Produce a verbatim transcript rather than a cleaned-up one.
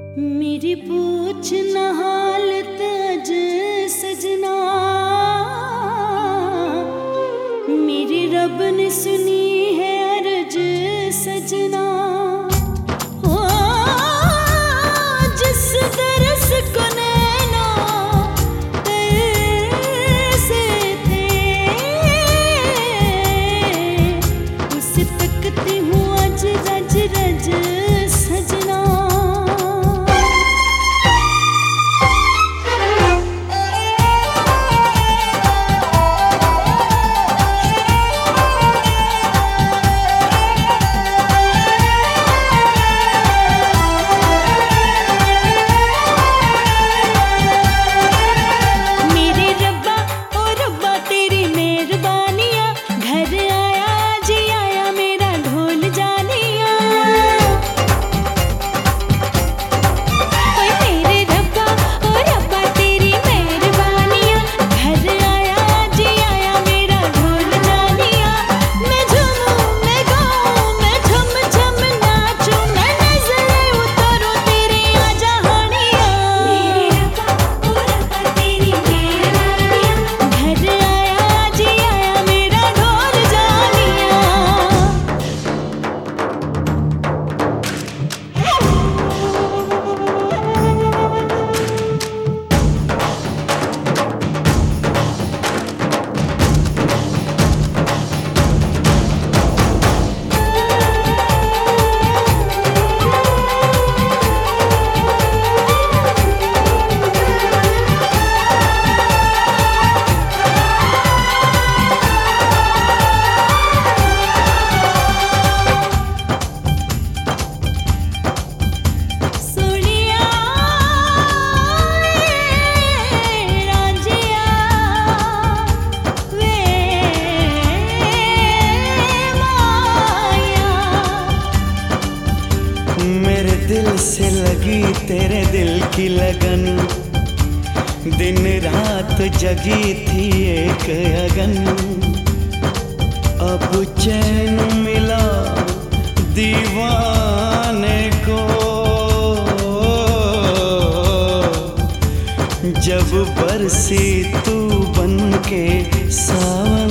मेरी पूछ न हालत अज सजना, मेरी रब ने सुनी है अर्ज सजना। ओ जिस दरस को नैना तरसे थे, उसे तकती हूँ अज रज रज सजना। दिल से लगी तेरे दिल की लगन, दिन रात जगी थी एक अगन। अब चैन मिला दीवाने को, जब बरसी तू बन के सावन।